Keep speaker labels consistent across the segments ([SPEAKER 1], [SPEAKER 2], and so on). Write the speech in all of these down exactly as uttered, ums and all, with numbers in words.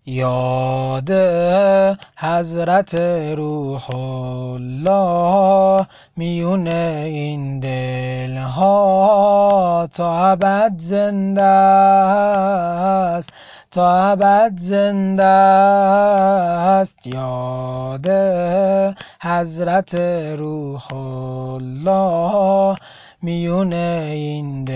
[SPEAKER 1] یاد حضرت روح الله میون این دلها تا ابد زنده است، تا ابد زنده است. یاد حضرت روح الله میون این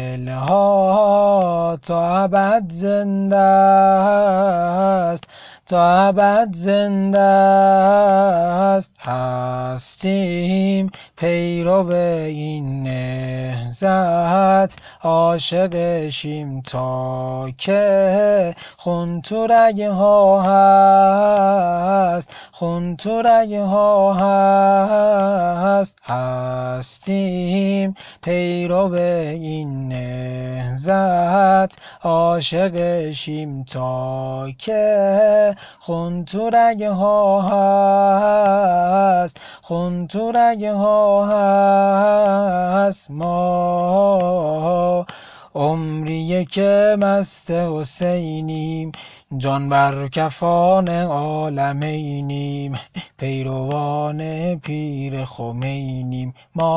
[SPEAKER 1] دلها تا ابد زنده است، تا ابد زنده است. هستیم پیرو این نهضت، عاشقشیم تا که خون تو رگه ها هست، خون تو رگه ها هست. هستیم پیرو این نهضت، عاشقشیم تا که خون تو رگه ها هست، خون تو رگه ها هست. ما عمریه که مست حسینیم، جان بر کفان عالمینیم، پیروان پیر خمینیم.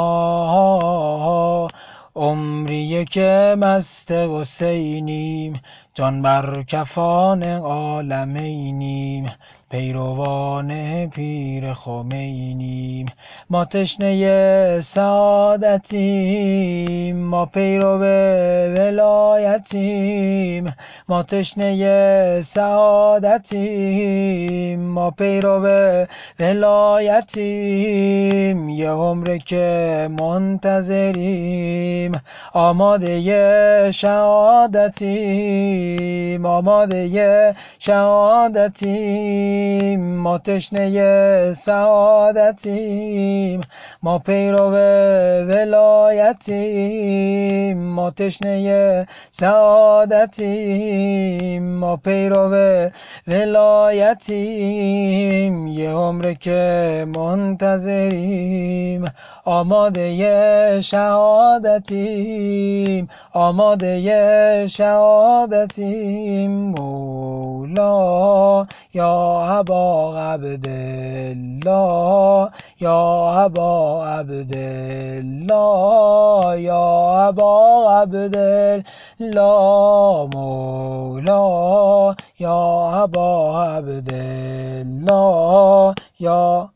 [SPEAKER 1] ما عمریه که مست حسینیم، جان بر کفان عالمینیم، پیروان پیر خمینیم. ما تشنه سعادتیم، ما پیرو ولایتیم، ما تشنه سعادتیم، ما پیرو ولایتیم. یه عمره که منتظریم، آماده شهادتیم، آماده شهادتیم. ما تشنه سعادتیم، ما پیرو ولایتیم، ما تشنه سعادتیم، ما پیرو ولایتیم. یه عمره که منتظریم، آماده شهادتیم، آماده شهادتیم. مولا یا ابا عبدالله، یا ابا عبدالله، یا ابا عبدالله. مولا یا ابا عبدالله، یا